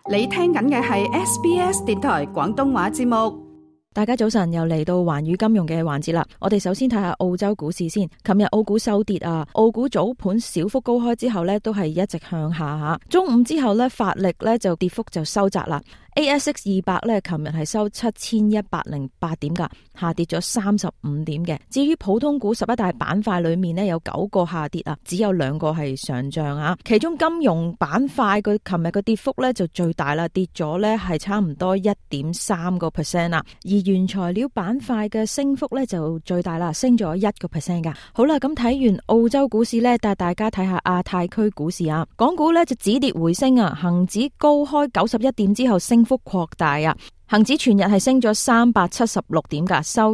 你聽緊嘅係 SBS 電台廣東話節目。 大家早晨，又嚟到環宇金融嘅環節啦。我哋首先睇下澳洲股市先。琴日澳股收跌啊，澳股早盤小幅高開之後呢，都係一直向下吓。中午之後呢，發力呢就跌幅就收窄啦。ASX 200呢，琴日係收7108點噶，下跌咗35點嘅。至於普通股11大板塊裏面呢，有9個下跌啊，只有2個係上漲啊。其中金融板塊佢琴日嘅跌幅呢就最大啦，跌咗呢係差唔多 1.3% 啦。而原材料板塊嘅升幅呢就最大啦，升咗1% 噶。好啦，咁睇完澳洲股市呢，帶大家睇下亞太區股市啊。港股呢就止跌回升啊，恒指高開91點之後升幅擴大啊。恒指全日係升咗376點噶，收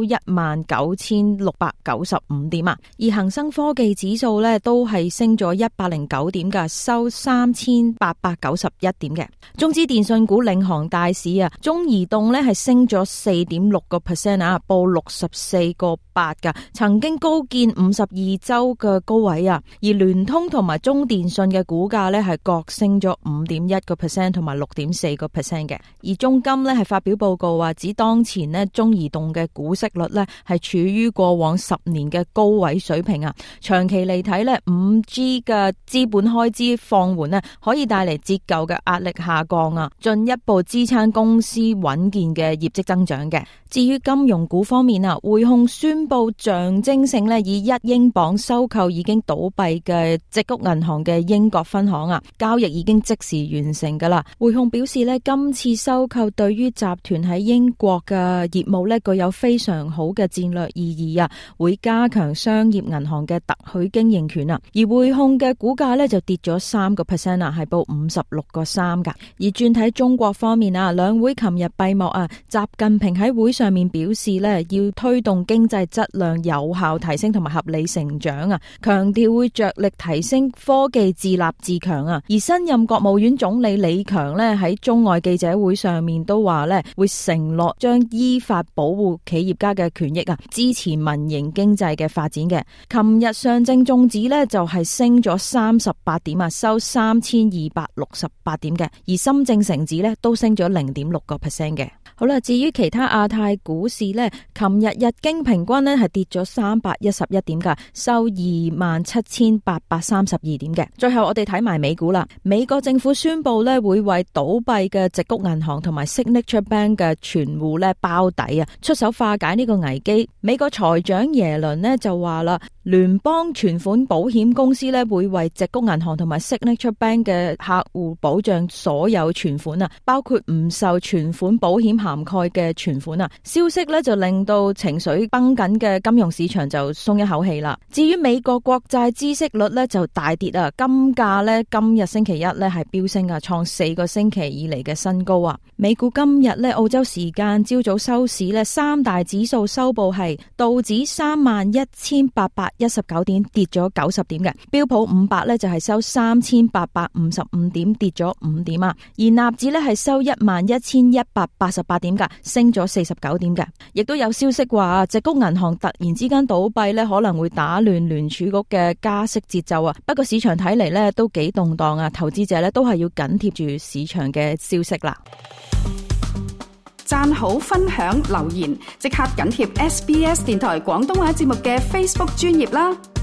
19695點啊。而恒生科技指數呢都係升咗109點噶，收3891點嘅。中資電信股領航大市啊，中移動呢係升咗4.6% 啊，報64個8噶，曾經高見52周嘅高位啊。而聯通同埋中電信嘅股價呢係各升咗5.1% 同埋6.4% 嘅。而中金呢係發表報告話，指當前呢中移動嘅股息率呢係處於過往10年嘅高位水平啊。長期嚟睇呢 5G 嘅資本開支放緩呢可以帶嚟折舊嘅壓力下降啊，進一步支撐公司穩健嘅業績增長嘅。至於金融股方面啊，匯控宣布象徵性呢以1英鎊收購已經倒閉嘅矽谷銀行嘅英國分行啊，交易已經即時完成噶啦。匯控表示呢，今次收購對於集團喺英國嘅業務呢具有非常好嘅戰略意義啊，會加強商業銀行嘅特許經營權啊。而匯控嘅股價呢就跌咗3% 啊，係報56個3噶。而轉睇中國方面啊，兩會琴日閉幕啊，習近平喺會上面表示呢，要推動經濟質量有效提升同埋合理成長啊，強調會着力提升科技自立自強啊。而新任國務院總理李強呢喺中外記者會上面都話呢，會承諾將依法保護企業家嘅權益啊，支持民營經濟嘅發展嘅。琴日上證綜指呢就係升咗38點啊，收3268點嘅。而深證成指呢都升咗0.6% 嘅。好啦，至於其他亞太股市呢，琴日日經平均呢係跌咗311點噶，收27832點嘅。最後我哋睇埋美股啦，美國政府宣布呢會為倒閉嘅矽谷銀行同埋 Signature Bank 嘅存戶呢包底啊，出手化解呢個危機。美國財長耶倫呢就話啦，聯邦存款保險公司呢會為矽谷銀行同埋 Signature Bank 嘅客戶保障所有存款啊，包括唔受存款保險涵蓋嘅存款啊。消息呢就令到情緒繃緊嘅金融市場就鬆一口氣啦。至於美國國債孳息率呢就大跌啊，金價呢今日星期一呢係飆升啊，創4個星期以嚟嘅新高啊。美股今日呢澳洲時間朝早收市呢，三大指數收報係道指31,819點，跌咗90點嘅。標普500呢就係收3855點，跌咗5點啊。而納指呢係收11,188點噶，升咗49點嘅。亦都有消息話矽谷銀行突然之間倒閉呢，可能會打亂聯儲局嘅加息節奏啊。不過市場睇嚟呢都幾動盪啊，投資者呢都係要緊貼住市場嘅消息啦。 讚好、分享、留言，即刻緊貼SBS 電台廣東話節目嘅 Facebook 專頁啦。